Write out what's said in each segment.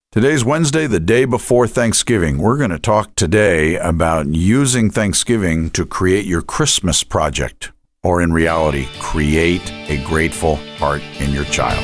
Today's Wednesday, the day before Thanksgiving. We're going to talk today about using Thanksgiving to create your Christmas project, or in reality, create a grateful heart in your child.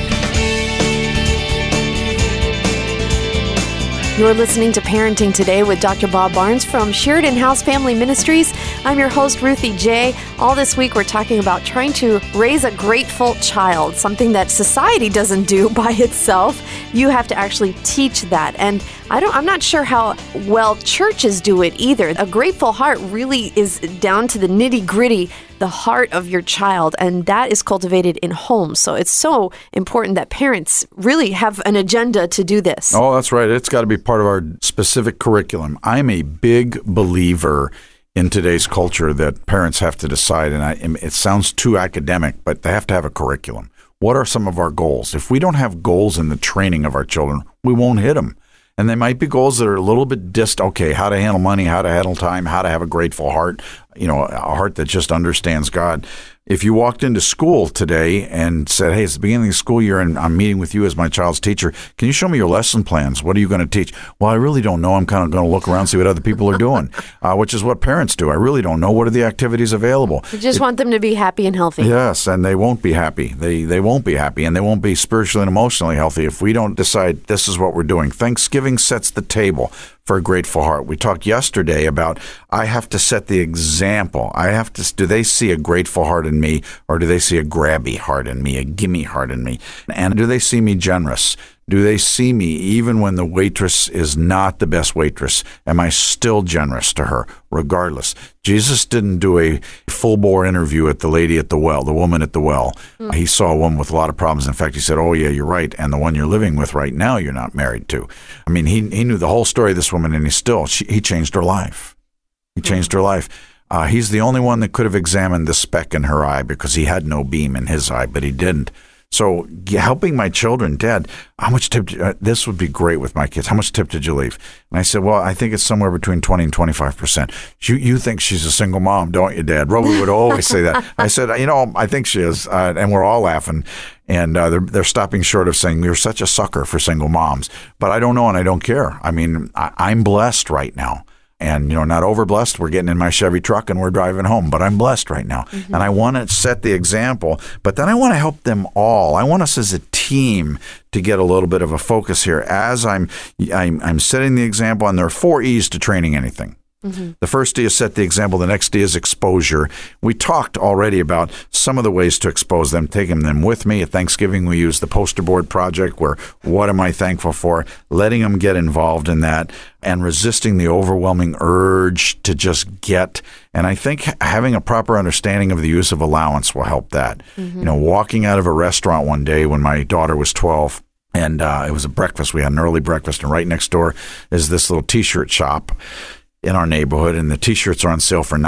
You're listening to Parenting Today with Dr. Bob Barnes from Sheridan House Family Ministries. I'm your host, Ruthie J. All this week, we're talking about trying to raise a grateful child, something that society doesn't do by itself. You have to actually teach that. And I'm not sure how well churches do it either. A grateful heart really is down to the nitty-gritty, the heart of your child, and that is cultivated in homes. So it's so important that parents really have an agenda to do this. Oh, that's right. It's got to be part of our specific curriculum. I'm a big believer in today's culture that parents have to decide, and it sounds too academic, but they have to have a curriculum. What are some of our goals? If we don't have goals in the training of our children, we won't hit them. And they might be goals that are a little bit distant. Okay, how to handle money, how to handle time, how to have a grateful heart, a heart that just understands God. If you walked into school today and said, hey, it's the beginning of the school year and I'm meeting with you as my child's teacher, can you show me your lesson plans? What are you going to teach? Well, I really don't know. I'm kind of going to look around, see what other people are doing, which is what parents do. I really don't know. What are the activities available? You just want them to be happy and healthy. Yes, and they won't be happy. They won't be happy, and they won't be spiritually and emotionally healthy if we don't decide this is what we're doing. Thanksgiving sets the table for a grateful heart. We talked yesterday about I have to set the example. Do they see a grateful heart in me, or do they see a grabby heart in me, a gimme heart in me? And do they see me generous? Do they see me even when the waitress is not the best waitress? Am I still generous to her regardless? Jesus didn't do a full-bore interview at the lady at the well, the woman at the well. He saw a woman with a lot of problems. In fact, he said, oh, yeah, you're right. And the one you're living with right now, you're not married to. I mean, he knew the whole story of this woman, and he changed her life. He changed her life. He's the only one that could have examined the speck in her eye because he had no beam in his eye, but he didn't. So helping my children, Dad, how much tip? This would be great with my kids. How much tip did you leave? And I said, well, I think it's somewhere between 20 and 25%. You think she's a single mom, don't you, Dad? Roby would always say that. I said, I think she is. And we're all laughing. And they're stopping short of saying, you're such a sucker for single moms. But I don't know, and I don't care. I mean, I'm blessed right now. And, not overblessed. We're getting in my Chevy truck and we're driving home. But I'm blessed right now. Mm-hmm. And I want to set the example. But then I want to help them all. I want us as a team to get a little bit of a focus here. As I'm setting the example, and there are 4 E's to training anything. Mm-hmm. The first E is set the example. The next E is exposure. We talked already about some of the ways to expose them, taking them with me. At Thanksgiving, we used the poster board project where what am I thankful for? Letting them get involved in that and resisting the overwhelming urge to just get. And I think having a proper understanding of the use of allowance will help that. Mm-hmm. Walking out of a restaurant one day when my daughter was 12, and it was a breakfast. We had an early breakfast, and right next door is this little T-shirt shop in our neighborhood, and the T-shirts are on sale for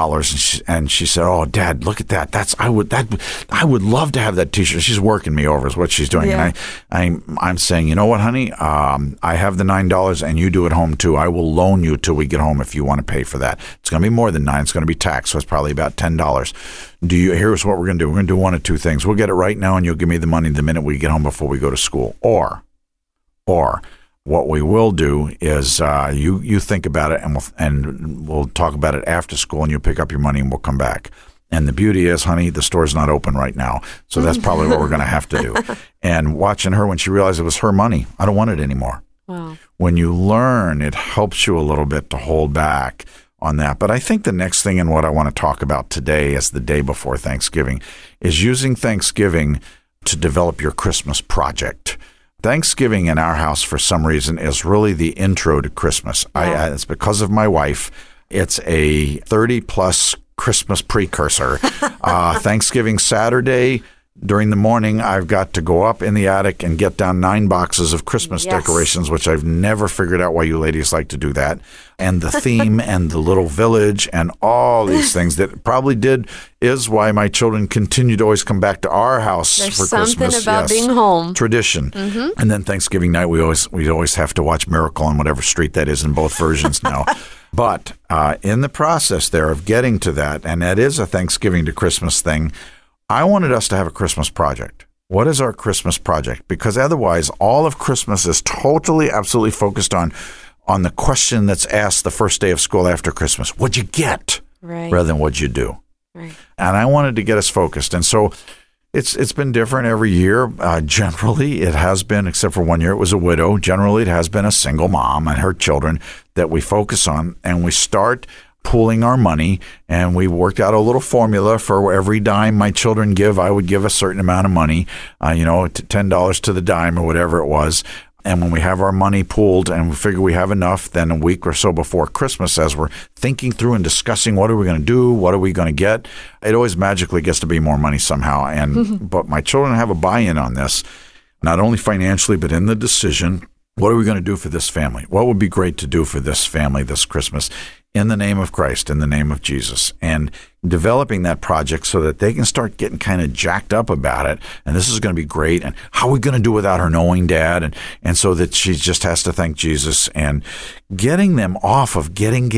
$9. And she said, "Oh, Dad, look at that! I would love to have that T-shirt." She's working me over, is what she's doing. Yeah. And I'm saying, you know what, honey? I have the $9, and you do it home too. I will loan you till we get home if you want to pay for that. It's going to be more than $9. It's going to be taxed, so it's probably about $10. Here's what we're going to do. We're going to do one of two things. We'll get it right now, and you'll give me the money the minute we get home before we go to school, or what we will do is you think about it, and we'll talk about it after school, and you pick up your money, and we'll come back. And the beauty is, honey, the store's not open right now, so that's probably what we're going to have to do. And watching her when she realized it was her money, I don't want it anymore. Wow. When you learn, it helps you a little bit to hold back on that. But I think the next thing and what I want to talk about today as the day before Thanksgiving is using Thanksgiving to develop your Christmas project. Thanksgiving in our house, for some reason, is really the intro to Christmas. Yeah. It's because of my wife. It's a 30-plus Christmas precursor. Thanksgiving Saturday, during the morning, I've got to go up in the attic and get down 9 boxes of Christmas decorations, which I've never figured out why you ladies like to do that. And the theme and the little village and all these things that probably is why my children continue to always come back to our house for Christmas. There's something about being home. Tradition. Mm-hmm. And then Thanksgiving night, we always have to watch Miracle on whatever street that is in both versions now. But in the process there of getting to that, and that is a Thanksgiving to Christmas thing, I wanted us to have a Christmas project. What is our Christmas project? Because otherwise, all of Christmas is totally, absolutely focused on the question that's asked the first day of school after Christmas. What'd you get? Right. Rather than what'd you do? Right. And I wanted to get us focused. And so it's been different every year. Generally, it has been, except for one year, it was a widow. Generally, it has been a single mom and her children that we focus on. And we start pooling our money, and we worked out a little formula for every dime my children give, I would give a certain amount of money, $10 to the dime or whatever it was. And when we have our money pooled and we figure we have enough, then a week or so before Christmas, as we're thinking through and discussing what are we going to do, what are we going to get, it always magically gets to be more money somehow. And but my children have a buy-in on this, not only financially, but in the decision. What are we going to do for this family? What would be great to do for this family this Christmas in the name of Christ, in the name of Jesus? And developing that project so that they can start getting kind of jacked up about it. And this is going to be great. And how are we going to do without her knowing Dad? And so that she just has to thank Jesus, and getting them off of getting.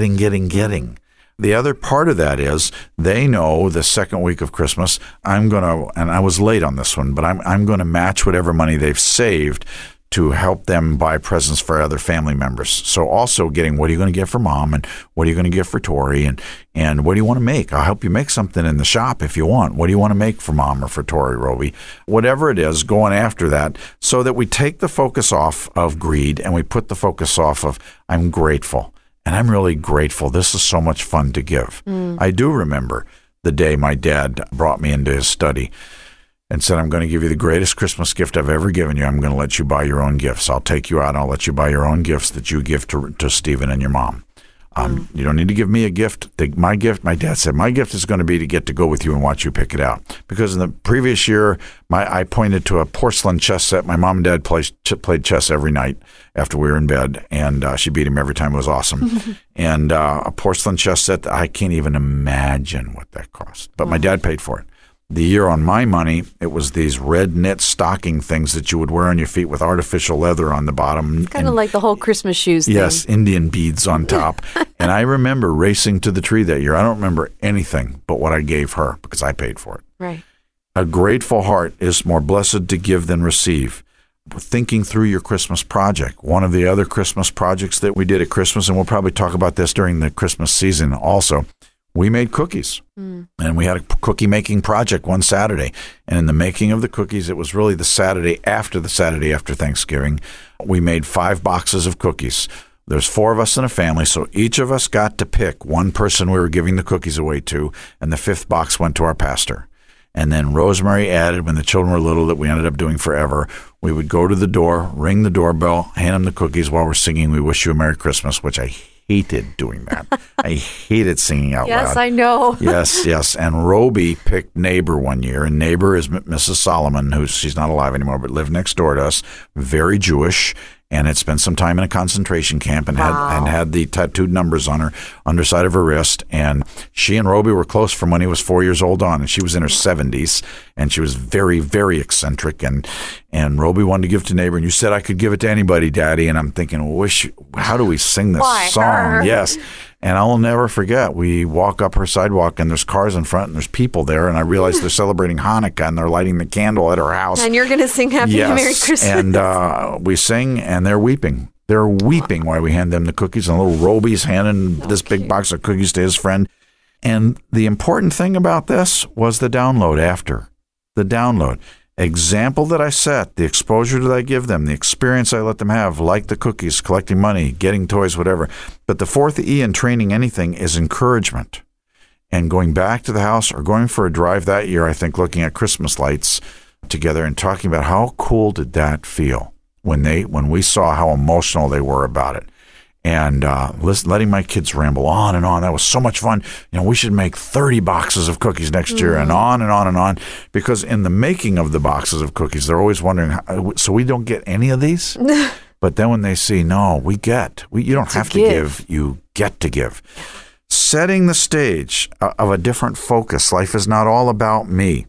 The other part of that is they know the second week of Christmas, and I was late on this one, but I'm going to match whatever money they've saved to help them buy presents for other family members. So also getting, what are you going to get for Mom, and what are you going to get for Tori, and what do you want to make? I'll help you make something in the shop if you want. What do you want to make for Mom or for Tori, Roby? Whatever it is, going after that so that we take the focus off of greed and we put the focus off of, I'm grateful, and I'm really grateful. This is so much fun to give. I do remember the day my dad brought me into his study and said, I'm going to give you the greatest Christmas gift I've ever given you. I'm going to let you buy your own gifts. I'll take you out and I'll let you buy your own gifts that you give to Stephen and your mom. You don't need to give me a gift. My dad said, my gift is going to be to get to go with you and watch you pick it out. Because in the previous year, I pointed to a porcelain chess set. My mom and dad played chess every night after we were in bed, and she beat him every time. It was awesome. And a porcelain chess set that I can't even imagine what that cost. But my dad paid for it. The year on my money, it was these red knit stocking things that you would wear on your feet with artificial leather on the bottom. Kind of like the whole Christmas shoes thing. Yes, Indian beads on top. And I remember racing to the tree that year. I don't remember anything but what I gave her because I paid for it. Right. A grateful heart is more blessed to give than receive. Thinking through your Christmas project. One of the other Christmas projects that we did at Christmas, and we'll probably talk about this during the Christmas season also, we made cookies, and we had a cookie making project one Saturday. And in the making of the cookies, it was really the Saturday after Thanksgiving. We made 5 boxes of cookies. There's 4 of us in a family, so each of us got to pick one person we were giving the cookies away to, and the 5th box went to our pastor. And then Rosemary added, when the children were little, that we ended up doing forever, we would go to the door, ring the doorbell, hand them the cookies while we're singing We Wish You a Merry Christmas, which I hated doing that. I hated singing out loud. Yes, I know. Yes. And Roby picked Neighbor one year, and Neighbor is Mrs. Solomon, she's not alive anymore, but lived next door to us, very Jewish, and had spent some time in a concentration camp and had the tattooed numbers on her underside of her wrist. And she and Roby were close from when he was 4 years old on, and she was in her 70s, and she was very, very eccentric. And Roby wanted to give to Neighbor, and you said I could give it to anybody, Daddy. And I'm thinking, how do we sing this song? Her? Yes. And I'll never forget, we walk up her sidewalk, and there's cars in front, and there's people there, and I realize they're celebrating Hanukkah, and they're lighting the candle at her house. And you're going to sing Happy Merry Christmas. And we sing, and they're weeping. They're weeping while we hand them the cookies, and little Roby's handing this big box of cookies to his friend. And the important thing about this was the download after. The download. Example that I set, the exposure that I give them, the experience I let them have, like the cookies, collecting money, getting toys, whatever. But the 4th E in training anything is encouragement. And going back to the house or going for a drive that year, I think looking at Christmas lights together and talking about how cool did that feel when we saw how emotional they were about it. And letting my kids ramble on and on. That was so much fun. We should make 30 boxes of cookies next year, and on and on and on. Because in the making of the boxes of cookies, they're always wondering, so we don't get any of these? But then when they see, no, you don't have to give, you get to give. Setting the stage of a different focus. Life is not all about me.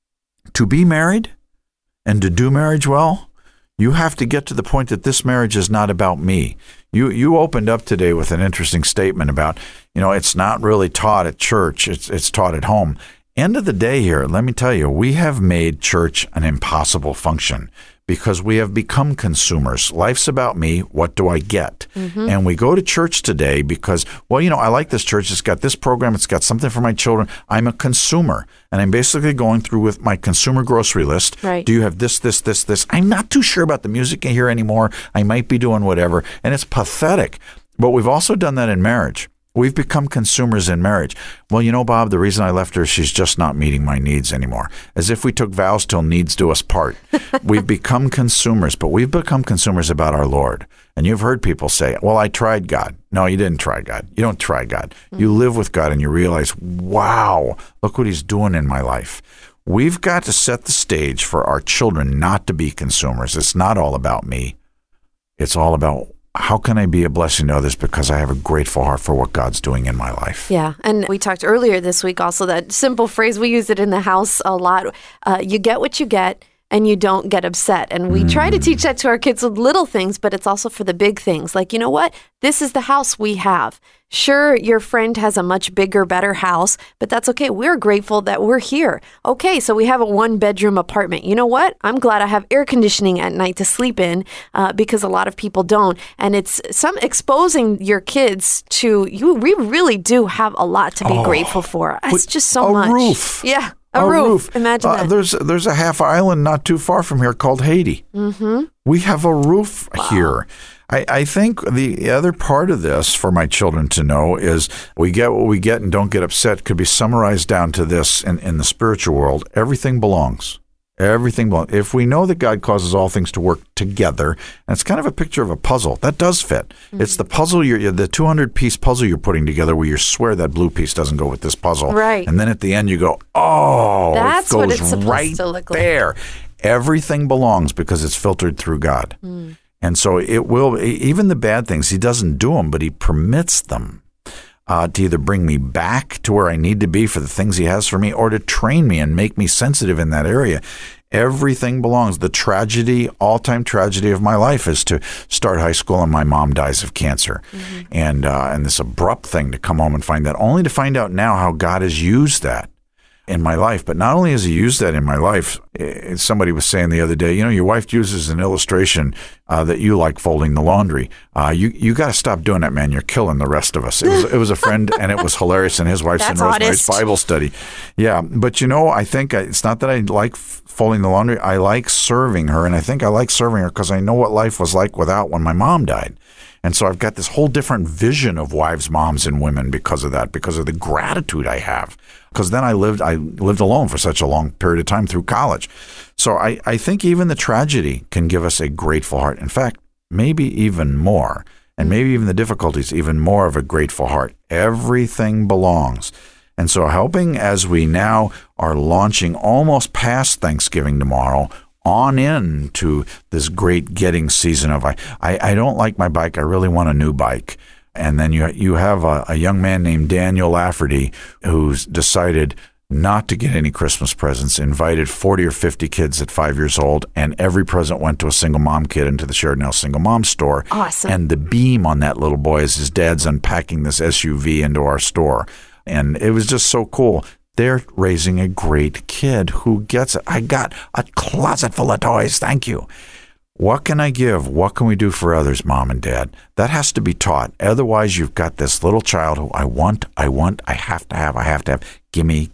To be married and to do marriage well, you have to get to the point that this marriage is not about me. You opened up today with an interesting statement about, it's not really taught at church. It's taught at home. End of the day here, let me tell you, we have made church an impossible function because we have become consumers. Life's about me. What do I get? And we go to church today because, well, I like this church. It's got this program. It's got something for my children. I'm a consumer. And I'm basically going through with my consumer grocery list. Right. Do you have this, this, this, this? I'm not too sure about the music here anymore. I might be doing whatever. And it's pathetic. But we've also done that in marriage. We've become consumers in marriage. Well, Bob, the reason I left her, she's just not meeting my needs anymore. As if we took vows till needs do us part. We've become consumers, but we've become consumers about our Lord. And you've heard people say, well, I tried God. No, you didn't try God. You don't try God. You live with God and you realize, wow, look what he's doing in my life. We've got to set the stage for our children not to be consumers. It's not all about me. It's all about how can I be a blessing to others because I have a grateful heart for what God's doing in my life. Yeah. And we talked earlier this week also that simple phrase, we use it in the house a lot. You get what you get and you don't get upset. And we try to teach that to our kids with little things, but it's also for the big things. Like, you know what? This is the house we have. Sure, your friend has a much bigger, better house, but that's okay. We're grateful that we're here. Okay, so we have a 1-bedroom apartment. You know what? I'm glad I have air conditioning at night to sleep in because a lot of people don't. And it's some exposing your kids to you. We really do have a lot to be grateful for. It's just so much. A roof. Yeah. A roof. Imagine that. There's a half island not too far from here called Haiti. We have a roof here. I think the other part of this for my children to know is we get what we get and don't get upset could be summarized down to this in the spiritual world. Everything belongs. Everything belongs. If we know that God causes all things to work together, and it's kind of a picture of a puzzle, that does fit. It's the puzzle, the 200-piece puzzle you're putting together where you swear that blue piece doesn't go with this puzzle. Right. And then at the end you go, oh, that's it goes what it's supposed right to look like. There. Everything belongs because it's filtered through God. And so it will, even the bad things, he doesn't do them, but he permits them to either bring me back to where I need to be for the things he has for me or to train me and make me sensitive in that area. Everything belongs. The tragedy, all-time tragedy of my life is to start high school and my mom dies of cancer. And this abrupt thing to come home and find that, only to find out now how God has used that in my life. But not only has he used that in my life, somebody was saying the other day, your wife uses an illustration that you like folding the laundry. You got to stop doing that, man. You're killing the rest of us. It was a friend, and it was hilarious, and his wife's in Rosemary's Bible study. Yeah, but I think it's not that I like folding the laundry. I like serving her, and I think I like serving her because I know what life was like without when my mom died. And so I've got this whole different vision of wives, moms, and women because of that, because of the gratitude I have. Because then I lived alone for such a long period of time through college. So I think even the tragedy can give us a grateful heart. In fact, maybe even more, and maybe even the difficulties, even more of a grateful heart. Everything belongs. And so helping as we now are launching almost past Thanksgiving tomorrow, on into this great getting season of I don't like my bike. I really want a new bike. And then you have a young man named Daniel Lafferty who's decided not to get any Christmas presents, invited 40 or 50 kids at 5 years old, and every present went to a single mom kid into the Sheridan House Single Mom store. Awesome. And the beam on that little boy is his dad's unpacking this SUV into our store. And it was just so cool. They're raising a great kid who gets it. I got a closet full of toys. Thank you. What can I give? What can we do for others, Mom and Dad? That has to be taught. Otherwise, you've got this little child who I have to have. Gimme.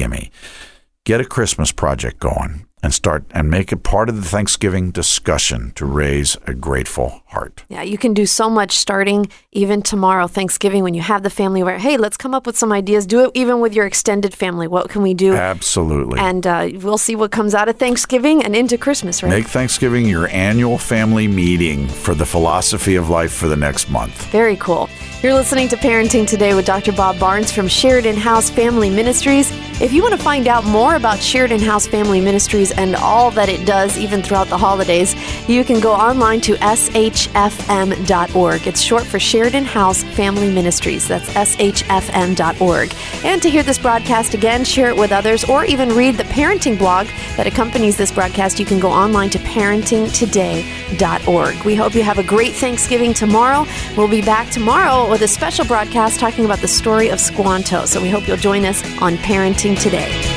Get a Christmas project going and start and make it part of the Thanksgiving discussion to raise a grateful heart. Yeah, you can do so much starting even tomorrow, Thanksgiving, when you have the family where, hey, let's come up with some ideas. Do it even with your extended family. What can we do? Absolutely. And we'll see what comes out of Thanksgiving and into Christmas, right? Make Thanksgiving your annual family meeting for the philosophy of life for the next month. Very cool. You're listening to Parenting Today with Dr. Bob Barnes from Sheridan House Family Ministries. If you want to find out more about Sheridan House Family Ministries and all that it does, even throughout the holidays, you can go online to shfm.org. It's short for Sheridan House Family Ministries. That's shfm.org. And to hear this broadcast again, share it with others, or even read the parenting blog that accompanies this broadcast, you can go online to parentingtoday.org. We hope you have a great Thanksgiving tomorrow. We'll be back tomorrow with a special broadcast talking about the story of Squanto. So we hope you'll join us on Parenting Today.